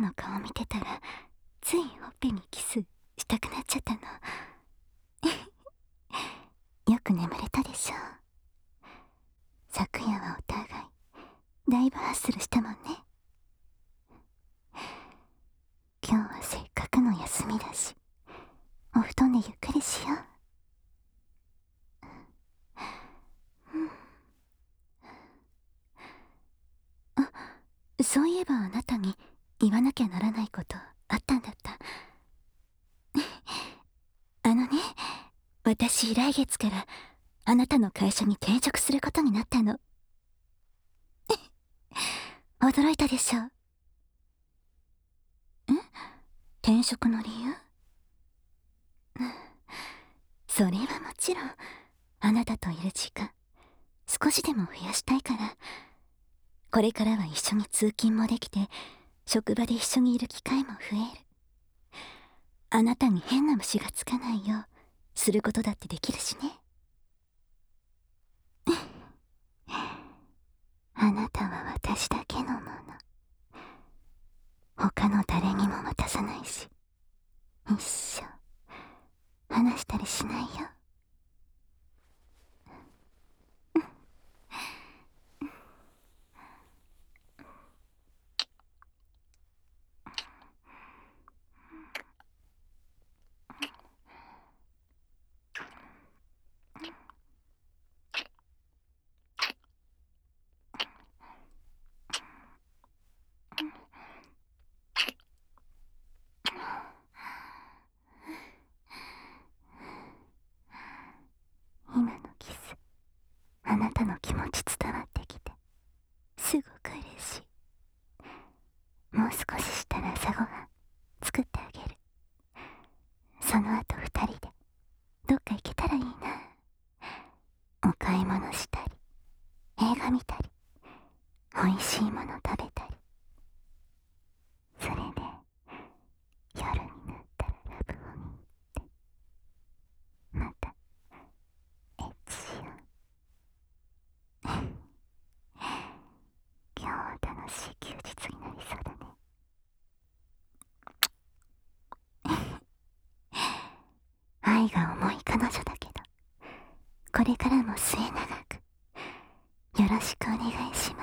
の顔見てたらついほっぺにキスしたくなっちゃったの。よく眠れたでしょ。昨夜はお互いだいぶハッスルしたもんね。今日はせっかくの休みだし、お布団でゆっくりしよう。そういえばあなたに言わなきゃならないことあったんだった。私来月からあなたの会社に転職することになったの。驚いたでしょ。転職の理由？それはもちろんあなたといる時間少しでも増やしたいから。これからは一緒に通勤もできて、職場で一緒にいる機会も増える。あなたに変な虫がつかないようすることだってできるしね。あなたは私だけのもの。他の誰にも渡さないし、一生話したりしないよ。今のキス、あなたの気持ち伝わってきてすごく嬉しい。もう少ししたら朝ごはん作ってあげる。その後二人でどっか行けたらいいな。お買い物したり、映画見たり、美味しいもの食べたり。それで夜になったらラブホに行ってまたエッチしよう。今日は楽しい休日になりそうだね。愛が重い彼女だけど、これからも末永くよろしくお願いします。